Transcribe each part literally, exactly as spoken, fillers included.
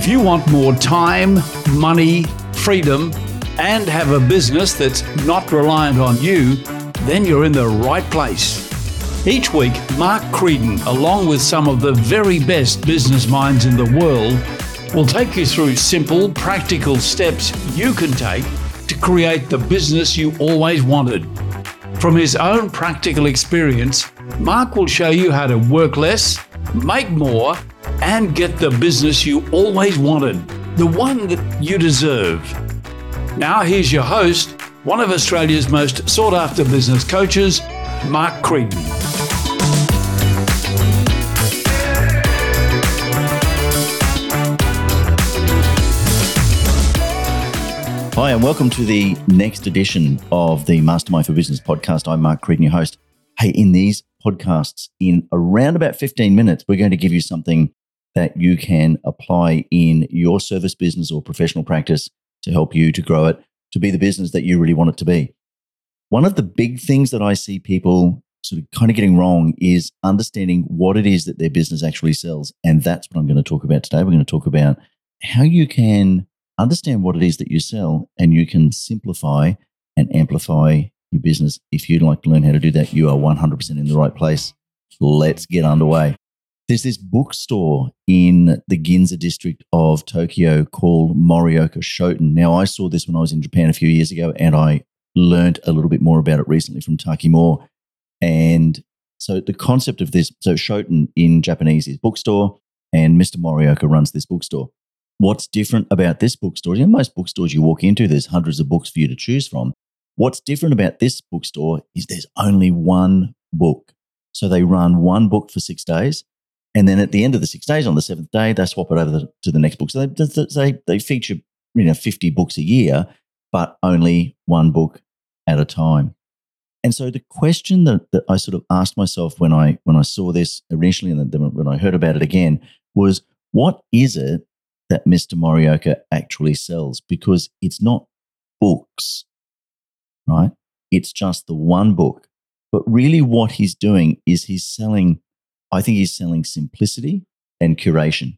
If you want more time, money, freedom, and have a business that's not reliant on you, then you're in the right place. Each week, Mark Creedon, along with some of the very best business minds in the world, will take you through simple, practical steps you can take to create the business you always wanted. From his own practical experience, Mark will show you how to work less, make more, and get the business you always wanted, the one that you deserve. Now here's your host, one of Australia's most sought-after business coaches, Mark Creedon. Hi, and welcome to the next edition of the Mastermind for Business podcast. I'm Mark Creedon, your host. Hey, in these podcasts, in around about fifteen minutes, we're going to give you something that you can apply in your service business or professional practice to help you to grow it, to be the business that you really want it to be. One of the big things that I see people sort of kind of getting wrong is understanding what it is that their business actually sells. And that's what I'm going to talk about today. We're going to talk about how you can understand what it is that you sell and you can simplify and amplify your business. If you'd like to learn how to do that, you are one hundred percent in the right place. Let's get underway. There's this bookstore in the Ginza district of Tokyo called Morioka Shoten. Now, I saw this when I was in Japan a few years ago, and I learned a little bit more about it recently from Taki Moore. And so the concept of this, so Shoten in Japanese is bookstore, and Mister Morioka runs this bookstore. What's different about this bookstore? You know, most bookstores you walk into, there's hundreds of books for you to choose from. What's different about this bookstore is there's only one book. So they run one book for six days. And then at the end of the six days, on the seventh day, they swap it over the, to the next book. So they, they they feature you know fifty books a year, but only one book at a time. And so the question that, that I sort of asked myself when I when I saw this initially, and then when I heard about it again, was what is it that Mister Morioka actually sells? Because it's not books, right? It's just the one book. But really what he's doing is he's selling, I think he's selling simplicity and curation.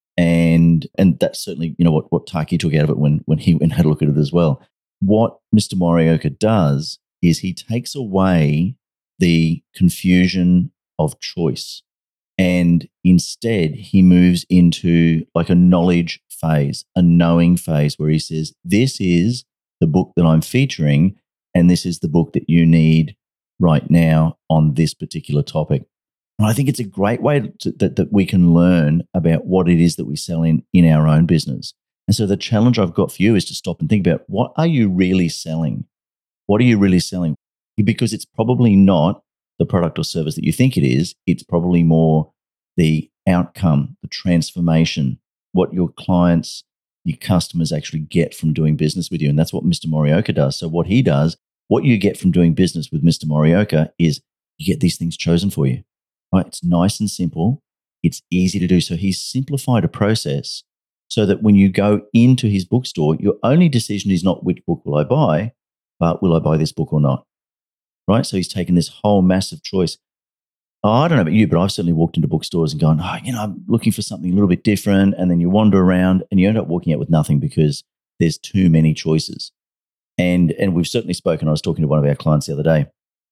And and that's certainly, you know, what, what Taki took out of it when, when he went and had a look at it as well. What Mister Morioka does is he takes away the confusion of choice. And instead, he moves into like a knowledge phase, a knowing phase where he says, this is the book that I'm featuring, and this is the book that you need right now on this particular topic. And I think it's a great way to, that, that we can learn about what it is that we sell in, in our own business. And so the challenge I've got for you is to stop and think about, what are you really selling? What are you really selling? Because it's probably not the product or service that you think it is. It's probably more the outcome, the transformation, what your clients, your customers actually get from doing business with you. And that's what Mister Morioka does. So what he does, what you get from doing business with Mister Morioka is you get these things chosen for you. Right? It's nice and simple. It's easy to do. So he's simplified a process so that when you go into his bookstore, your only decision is not which book will I buy, but will I buy this book or not? Right? So he's taken this whole massive choice. Oh, I don't know about you, but I've certainly walked into bookstores and gone, oh, you know, I'm looking for something a little bit different. And then you wander around and you end up walking out with nothing because there's too many choices. And and we've certainly spoken. I was talking to one of our clients the other day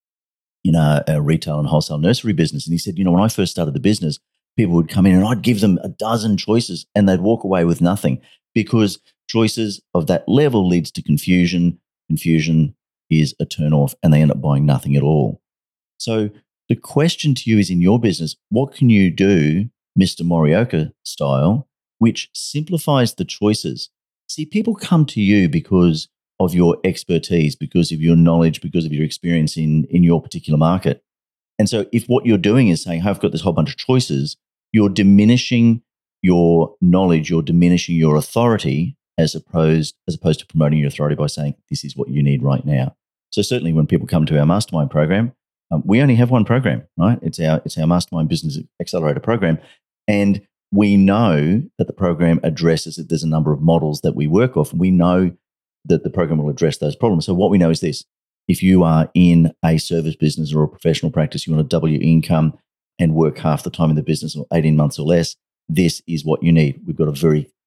in a, a retail and wholesale nursery business. And he said, you know, when I first started the business, people would come in and I'd give them a dozen choices and they'd walk away with nothing because choices of that level leads to confusion. Confusion is a turn-off and they end up buying nothing at all. So the question to you is, in your business, what can you do, Mister Morioka style, which simplifies the choices? See, people come to you because of your expertise, because of your knowledge, because of your experience in, in your particular market. And so if what you're doing is saying, hey, I've got this whole bunch of choices, you're diminishing your knowledge, you're diminishing your authority as opposed, as opposed to promoting your authority by saying, this is what you need right now. So certainly when people come to our mastermind program, um, we only have one program, right? It's our, it's our Mastermind Business Accelerator program. And we know that the program addresses it. There's a number of models that we work off. We know that the program will address those problems. So what we know is this: if you are in a service business or a professional practice, you want to double your income and work half the time in the business or eighteen months or less, this is what you need. We've got a very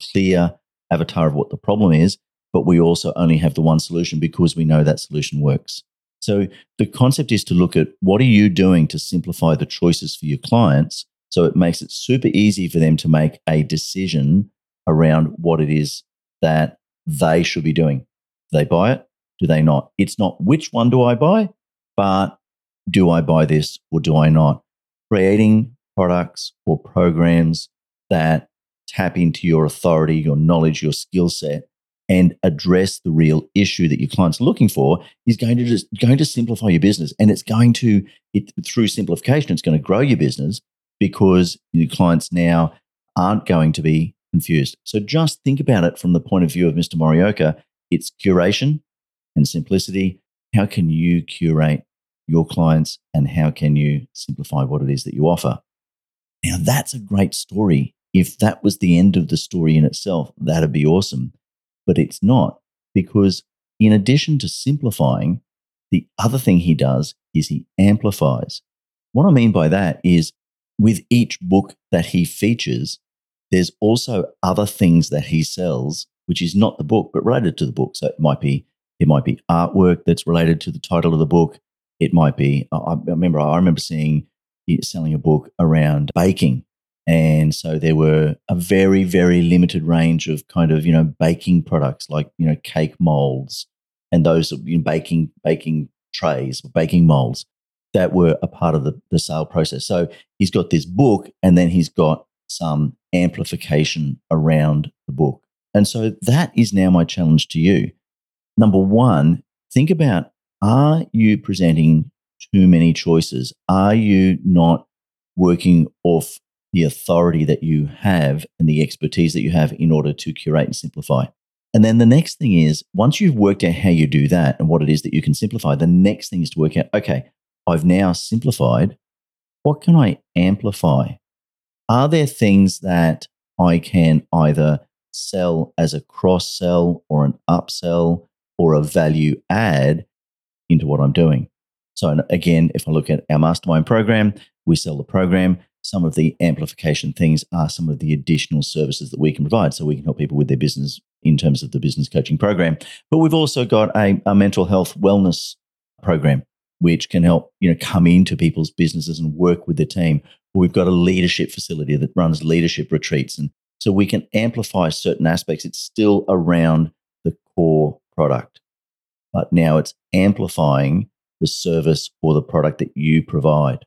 clear avatar of what the problem is, but we also only have the one solution because we know that solution works. So the concept is to look at what are you doing to simplify the choices for your clients so it makes it super easy for them to make a decision around what it is that they should be doing. Do they buy it? Do they not? It's not which one do I buy, but do I buy this or do I not? Creating products or programs that tap into your authority, your knowledge, your skill set, and address the real issue that your client's looking for is going to just going to simplify your business. And it's going to, it, through simplification, it's going to grow your business because your clients now aren't going to be confused. So just think about it from the point of view of Mister Morioka. It's curation and simplicity. How can you curate your clients and how can you simplify what it is that you offer? Now, that's a great story. If that was the end of the story in itself, that'd be awesome. But it's not, because in addition to simplifying, the other thing he does is he amplifies. What I mean by that is with each book that he features, there's also other things that he sells, which is not the book, but related to the book. So it might be it might be artwork that's related to the title of the book. It might be, I remember I remember seeing selling a book around baking. And so there were a very, very limited range of kind of, you know, baking products like, you know, cake molds and those you know, baking baking trays, baking molds that were a part of the, the sale process. So he's got this book and then he's got some amplification around the book. And so that is now my challenge to you. Number one, think about, are you presenting too many choices? Are you not working off the authority that you have and the expertise that you have in order to curate and simplify? And then the next thing is, once you've worked out how you do that and what it is that you can simplify, the next thing is to work out, okay, I've now simplified. What can I amplify? Are there things that I can either sell as a cross-sell or an upsell or a value add into what I'm doing? So again, if I look at our mastermind program, we sell the program. Some of the amplification things are some of the additional services that we can provide. So we can help people with their business in terms of the business coaching program. But we've also got a, a mental health wellness program, which can help, you know, come into people's businesses and work with their team. We've got a leadership facility that runs leadership retreats. And so we can amplify certain aspects. It's still around the core product, but now it's amplifying the service or the product that you provide.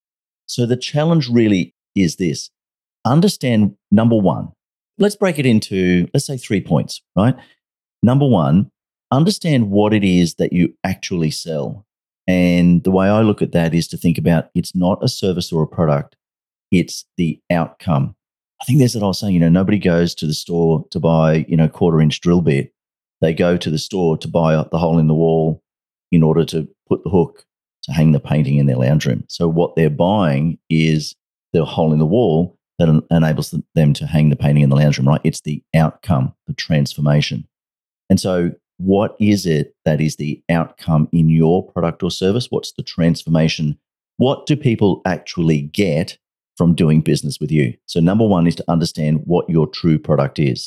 So the challenge really is this. Understand, number one, let's break it into, let's say three points, right? Number one, understand what it is that you actually sell. And the way I look at that is to think about, it's not a service or a product, it's the outcome. I think there's that old saying, you know, nobody goes to the store to buy, you know, quarter inch drill bit. They go to the store to buy the hole in the wall in order to put the hook to hang the painting in their lounge room. So what they're buying is the hole in the wall that en- enables them to hang the painting in the lounge room, right? It's the outcome, the transformation. And so what is it that is the outcome in your product or service? What's the transformation? What do people actually get from doing business with you? So number one is to understand what your true product is.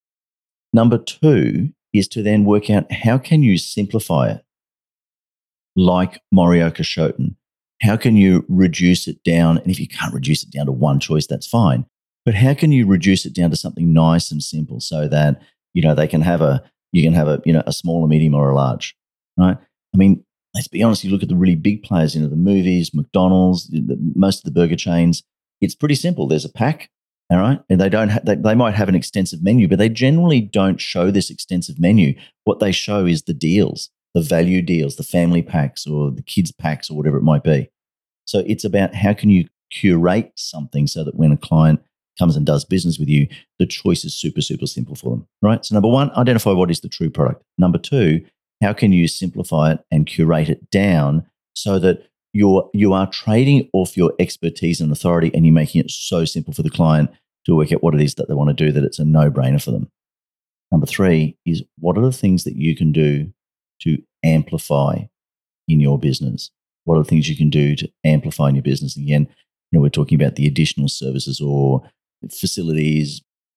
Number two is to then work out how can you simplify it? Like Morioka Shoten, how can you reduce it down? And if you can't reduce it down to one choice, that's fine. But how can you reduce it down to something nice and simple so that, you know, they can have a, you can have a, you know, a small, a medium, or a large, right? I mean, let's be honest, you look at the really big players, you know, the movies, McDonald's, the, most of the burger chains, it's pretty simple. There's a pack, all right? And they don't, ha- they, they might have an extensive menu, but they generally don't show this extensive menu. What they show is the deals, the value deals, the family packs or the kids packs or whatever it might be. So it's about how can you curate something so that when a client comes and does business with you, the choice is super, super simple for them, right? So number one, identify what is the true product. Number two, how can you simplify it and curate it down so that you're, you are trading off your expertise and authority and you're making it so simple for the client to work out what it is that they want to do that it's a no-brainer for them. Number three is, what are the things that you can do to amplify in your business? What are the things you can do to amplify in your business? Again, you know, we're talking about the additional services or facilities,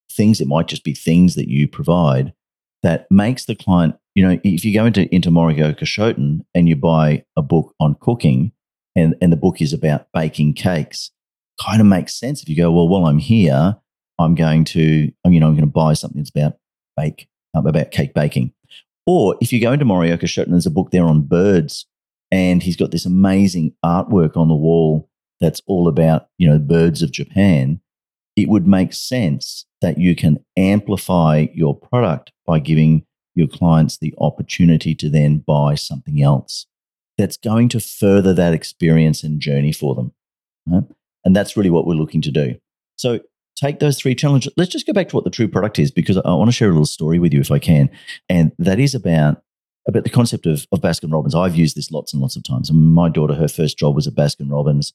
things, it might just be things that you provide that makes the client, you know, if you go into, into Morioka Shoten and you buy a book on cooking and, and the book is about baking cakes, kind of makes sense if you go, well, while I'm here, I'm going to, you know, I'm going to buy something that's about bake, um, about cake baking. Or if you go into Morioka Shoten, there's a book there on birds and he's got this amazing artwork on the wall that's all about, you know, birds of Japan. It would make sense that you can amplify your product by giving your clients the opportunity to then buy something else that's going to further that experience and journey for them. Right? And that's really what we're looking to do. So take those three challenges. Let's just go back to what the true product is, because I want to share a little story with you if I can. And that is about, about the concept of, of Baskin Robbins. I've used this lots and lots of times. And my daughter, her first job was at Baskin Robbins.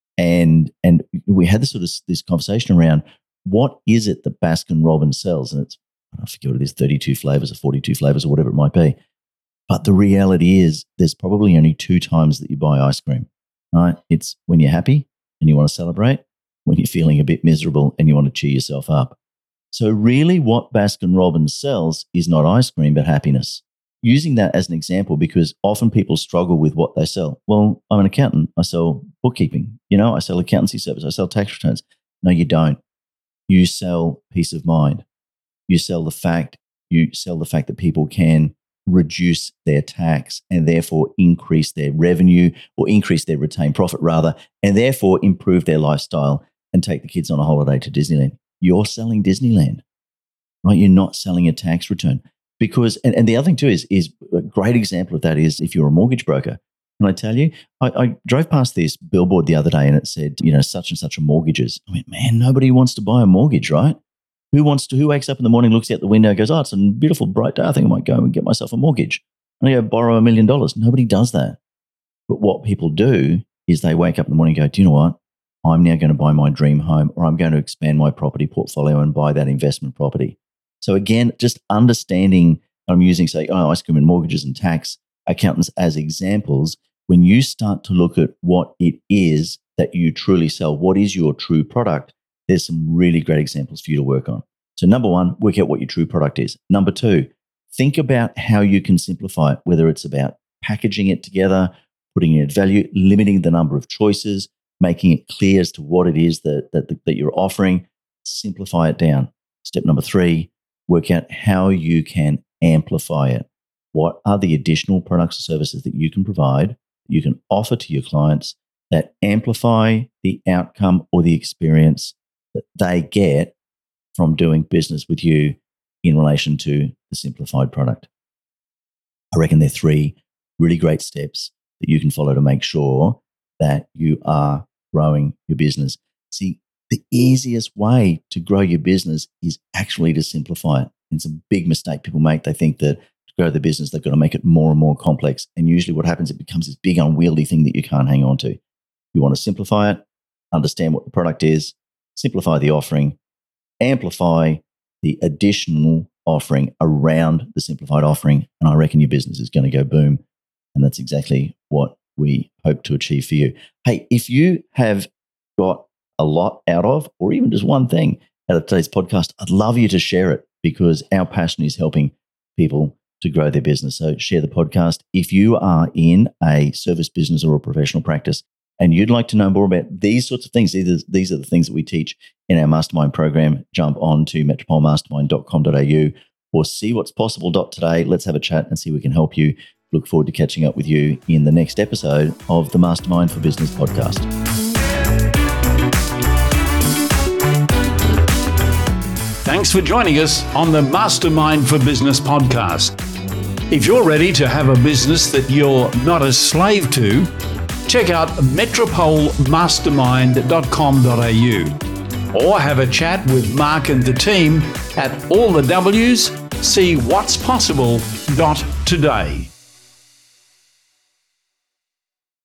And and we had this sort of this conversation around what is it that Baskin Robbins sells? And it's, I forget what it is, thirty-two flavors or forty-two flavors or whatever it might be. But the reality is there's probably only two times that you buy ice cream, right? It's when you're happy and you want to celebrate, when you're feeling a bit miserable and you want to cheer yourself up. So really what Baskin Robbins sells is not ice cream, but happiness. Using that as an example, because often people struggle with what they sell. Well, I'm an accountant. I sell bookkeeping. You know, I sell accountancy service. I sell tax returns. No, you don't. You sell peace of mind. You sell the fact, you sell the fact that people can reduce their tax and therefore increase their revenue or increase their retained profit rather, and therefore improve their lifestyle and take the kids on a holiday to Disneyland. You're selling Disneyland, right? You're not selling a tax return. Because, and, and the other thing too is, is a great example of that is if you're a mortgage broker. Can I tell you, I, I drove past this billboard the other day and it said, you know, such and such a mortgages. I went, man, nobody wants to buy a mortgage, right? Who wants to, who wakes up in the morning, looks out the window, goes, oh, it's a beautiful, bright day. I think I might go and get myself a mortgage. I'm going to go borrow a million dollars. Nobody does that. But what people do is they wake up in the morning and go, do you know what? I'm now going to buy my dream home, or I'm going to expand my property portfolio and buy that investment property. So again, just understanding, I'm using, say, oh, ice cream and mortgages and tax accountants as examples. When you start to look at what it is that you truly sell, what is your true product, there's some really great examples for you to work on. So number one, work out what your true product is. Number two, think about how you can simplify it, whether it's about packaging it together, putting in value, limiting the number of choices, making it clear as to what it is that, that, that you're offering. Simplify it down. Step number three, work out how you can amplify it. What are the additional products or services that you can provide, you can offer to your clients that amplify the outcome or the experience that they get from doing business with you in relation to the simplified product? I reckon there are three really great steps that you can follow to make sure that you are growing your business. See, the easiest way to grow your business is actually to simplify it. It's a big mistake people make. They think that to grow the business, they've got to make it more and more complex. And usually what happens, it becomes this big unwieldy thing that you can't hang on to. You want to simplify it, understand what the product is, simplify the offering, amplify the additional offering around the simplified offering. And I reckon your business is going to go boom. And that's exactly what we hope to achieve for you. Hey, if you have got a lot out of, or even just one thing out of today's podcast, I'd love you to share it, because our passion is helping people to grow their business. So share the podcast. If you are in a service business or a professional practice and you'd like to know more about these sorts of things, these, these are the things that we teach in our mastermind program, jump on to metropole mastermind dot com dot a u or see what's possible today. Let's have a chat and see if we can help you. Look forward to catching up with you in the next episode of the Mastermind for Business podcast. Thanks for joining us on the Mastermind for Business podcast. If you're ready to have a business that you're not a slave to, check out metropole mastermind dot com dot a u or have a chat with Mark and the team at all the W's, see what's possible dot today.